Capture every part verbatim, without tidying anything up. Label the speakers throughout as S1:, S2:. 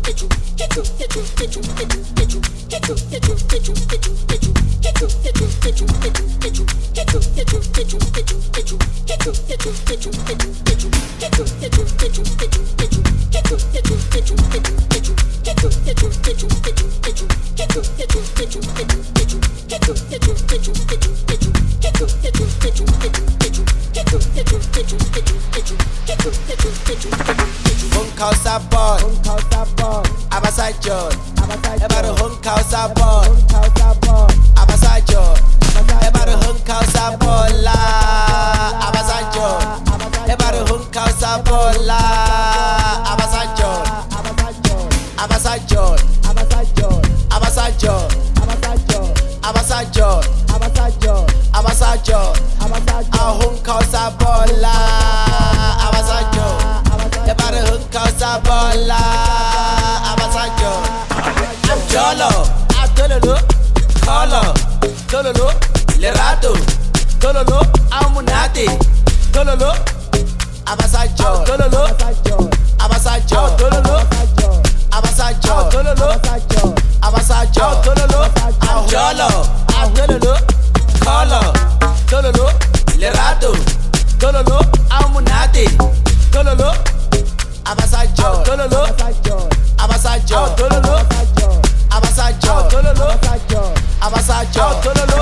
S1: Hunkau Sabon, Abasajon, Ebaro Hunkau Sabon, Abasajon, Ebaro Hunkau Sabon la, Abasajon, Ebaro Hunkau Sabon la, Abasajon, Abasajon, Abasajon, Abasajon, Abasajon, Hunkau Sabon la, Abasajon. Ebaro Hunkau Sabon la, Abasajon. Jolo, Atololo, Kolo, Tololo, Lerato, Tololo, Amunati, Tololo, Abasajon, Tololo, Abasajon, Tololo, Abasajon, Tololo, Abasajon, Tololo, Jolo, Atololo, Kolo, Tololo, Lerato, Tololo, Amunati, Tololo, Abasajon, Tololo, Abasajon, Tololo, Abasajon, Tololo, Abasajon, Tololo,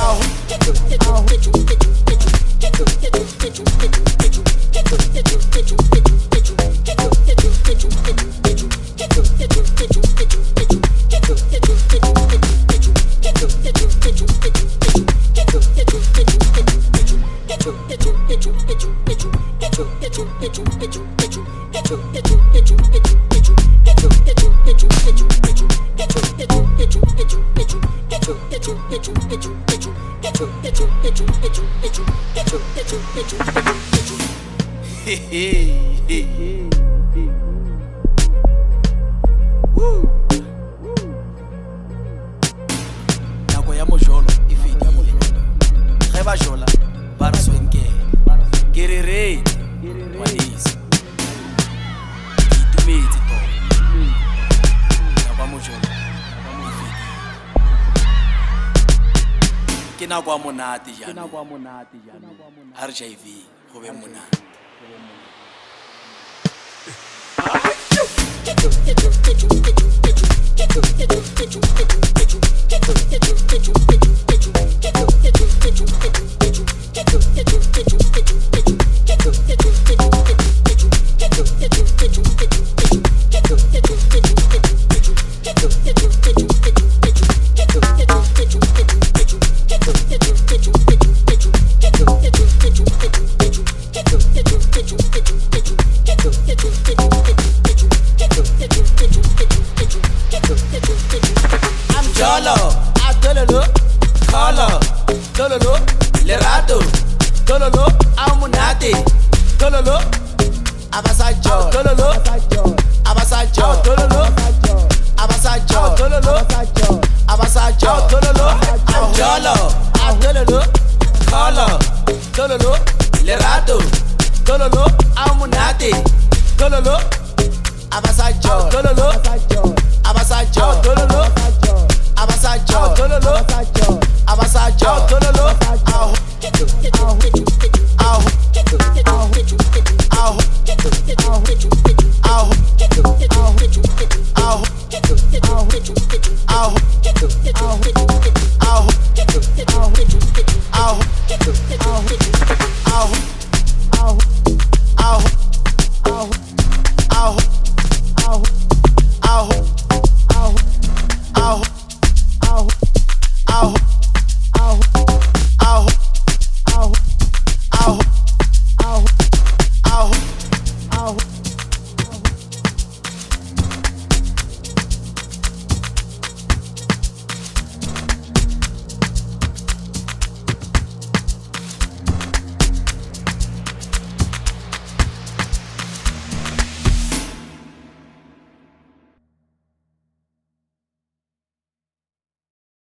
S1: Nako ya mojolo e fedile ge ba jola ba re swenkele ke re re ngwanesi ke itumetse tota nako ya mojolo e fedile ke nako ya monate jana R J V go be monate. Jolo, Atololo, Kolo, Tololo, Lerato, Tololo, Amunati, Tololo, Abasajon, Tololo, Abasajon, Tololo, Abasajon, Tololo, Abasajon, Tololo, Jolo, Atololo, Kolo, Tololo, Lerato, Tololo, Amunati, Tololo, Abasajon, Tololo,